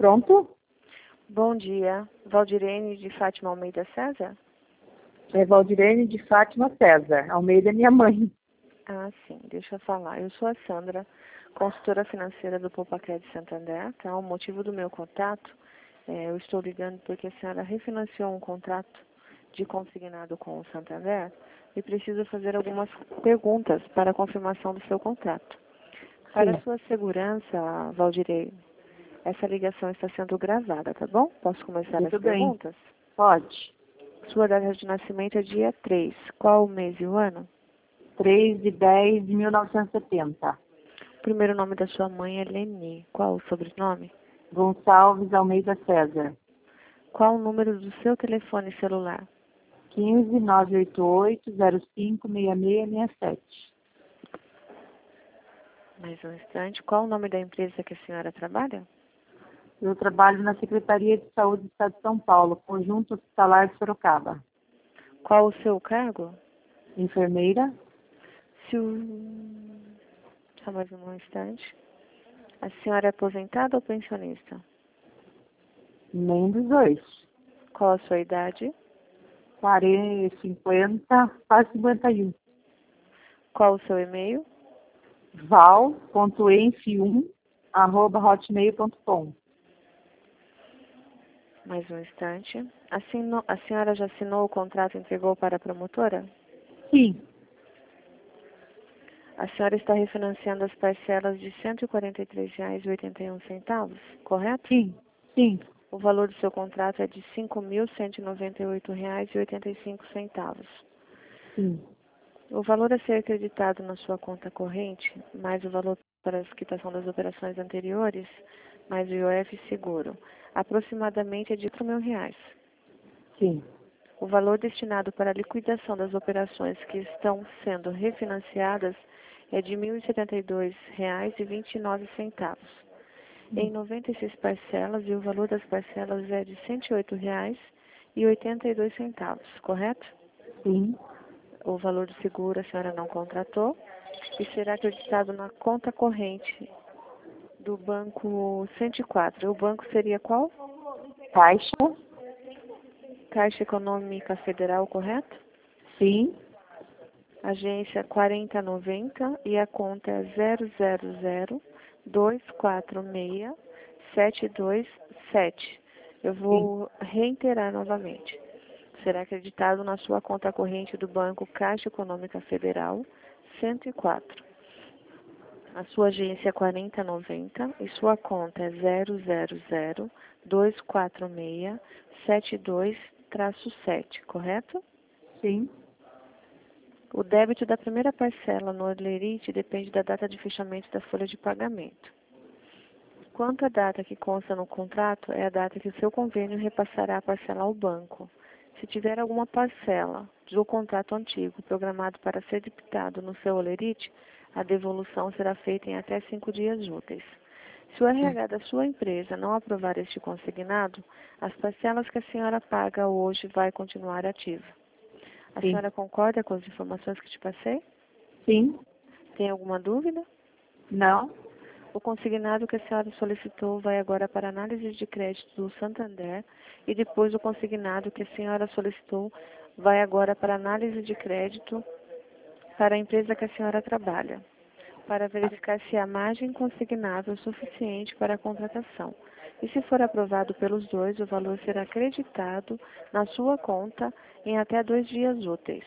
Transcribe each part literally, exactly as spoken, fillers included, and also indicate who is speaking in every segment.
Speaker 1: Pronto?
Speaker 2: Bom dia. Valdirene de Fátima Almeida César?
Speaker 1: É Valdirene de Fátima César. Almeida é minha mãe.
Speaker 2: Ah, sim. Deixa eu falar. Eu sou a Sandra, consultora financeira do Poupa-Crédito Santander, tá? O motivo do meu contato, é, eu estou ligando porque a senhora refinanciou um contrato de consignado com o Santander e preciso fazer algumas perguntas para a confirmação do seu contrato. Para
Speaker 1: Sim.
Speaker 2: sua segurança, Valdirene, essa ligação está sendo gravada, tá bom? Posso começar
Speaker 1: Tudo
Speaker 2: as
Speaker 1: bem.
Speaker 2: perguntas?
Speaker 1: Pode.
Speaker 2: Sua data de nascimento é dia três. Qual o mês e o ano?
Speaker 1: três de dez de mil novecentos e setenta.
Speaker 2: O primeiro nome da sua mãe é Leni. Qual o sobrenome?
Speaker 1: Gonçalves Almeida César.
Speaker 2: Qual o número do seu telefone celular?
Speaker 1: quinze, nove oito oito, zero cinco, seis seis seis sete.
Speaker 2: Mais um instante. Qual o nome da empresa que a senhora trabalha?
Speaker 1: Eu trabalho na Secretaria de Saúde do Estado de São Paulo, Conjunto Hospitalar de Sorocaba.
Speaker 2: Qual o seu cargo?
Speaker 1: Enfermeira?
Speaker 2: Se o... Só mais um instante. A senhora é aposentada ou pensionista?
Speaker 1: Nem dos dois.
Speaker 2: Qual a sua idade?
Speaker 1: quarenta, cinquenta, quase cinquenta e um.
Speaker 2: Qual o seu e-mail?
Speaker 1: val ponto enf um arroba hotmail ponto com.
Speaker 2: Mais um instante. Assinou... A senhora já assinou o contrato e entregou para a promotora?
Speaker 1: Sim,
Speaker 2: A senhora está refinanciando as parcelas de cento e quarenta e três reais e oitenta e um centavos, correto?
Speaker 1: sim, sim,
Speaker 2: O valor do seu contrato é de cinco mil cento e noventa e oito reais e oitenta e cinco centavos.
Speaker 1: sim,
Speaker 2: O valor a ser acreditado na sua conta corrente, mais o valor para a quitação das operações anteriores, mais o I O F seguro, aproximadamente é de quatro mil reais.
Speaker 1: sim,
Speaker 2: O valor destinado para a liquidação das operações que estão sendo refinanciadas é de mil e setenta e dois reais e vinte e nove centavos. Em noventa e seis parcelas, e o valor das parcelas é de cento e oito reais e oitenta e dois centavos, correto?
Speaker 1: sim.
Speaker 2: O valor do seguro a senhora não contratou e será acreditado na conta corrente do banco cento e quatro. O banco seria qual?
Speaker 1: Caixa?
Speaker 2: Caixa Econômica Federal, correto?
Speaker 1: Sim,
Speaker 2: Agência quarenta noventa e a conta é zero zero zero dois quatro seis sete dois sete. Eu vou reiterar novamente. Será acreditado na sua conta corrente do Banco Caixa Econômica Federal cento e quatro. A sua agência é quarenta noventa e sua conta é zero zero zero dois quatro seis sete dois sete, correto?
Speaker 1: sim,
Speaker 2: O débito da primeira parcela no Olerite depende da data de fechamento da folha de pagamento. Quanto à data que consta no contrato, é a data que o seu convênio repassará a parcela ao banco. Se tiver alguma parcela do contrato antigo programado para ser debitado no seu Olerite, a devolução será feita em até cinco dias úteis. Se o R H da sua empresa não aprovar este consignado, as parcelas que a senhora paga hoje vai continuar ativa. A
Speaker 1: sim,
Speaker 2: senhora concorda com as informações que te passei?
Speaker 1: sim.
Speaker 2: Tem alguma dúvida?
Speaker 1: Não,
Speaker 2: O consignado que a senhora solicitou vai agora para análise de crédito do Santander e depois o consignado que a senhora solicitou vai agora para análise de crédito para a empresa que a senhora trabalha, para verificar se a margem consignável é suficiente para a contratação. E se for aprovado pelos dois, o valor será acreditado na sua conta em até dois dias úteis.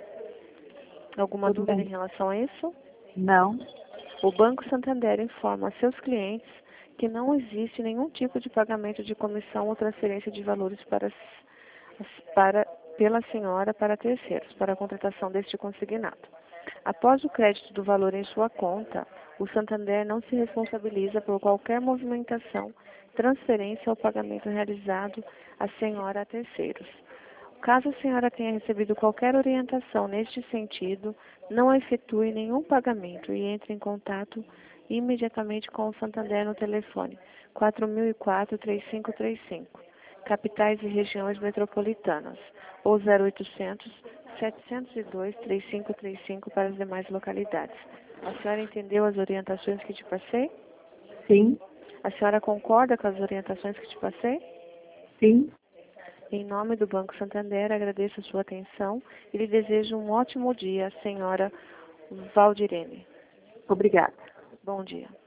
Speaker 2: Alguma
Speaker 1: tudo
Speaker 2: dúvida em
Speaker 1: bem.
Speaker 2: relação a isso?
Speaker 1: Não,
Speaker 2: O Banco Santander informa a seus clientes que não existe nenhum tipo de pagamento de comissão ou transferência de valores para, para, pela senhora para terceiros, para a contratação deste consignado. Após o crédito do valor em sua conta, o Santander não se responsabiliza por qualquer movimentação, transferência ou pagamento realizado à senhora a terceiros. Caso a senhora tenha recebido qualquer orientação neste sentido, não efetue nenhum pagamento e entre em contato imediatamente com o Santander no telefone quatro mil e quatro, três cinco três cinco, capitais e regiões metropolitanas, ou zero oitocentos, setecentos e dois, três cinco três cinco para as demais localidades. A senhora entendeu as orientações que te passei?
Speaker 1: sim,
Speaker 2: A senhora concorda com as orientações que te passei?
Speaker 1: Sim.
Speaker 2: Em nome do Banco Santander, agradeço a sua atenção e lhe desejo um ótimo dia, senhora Valdirene.
Speaker 1: Obrigada.
Speaker 2: Bom dia.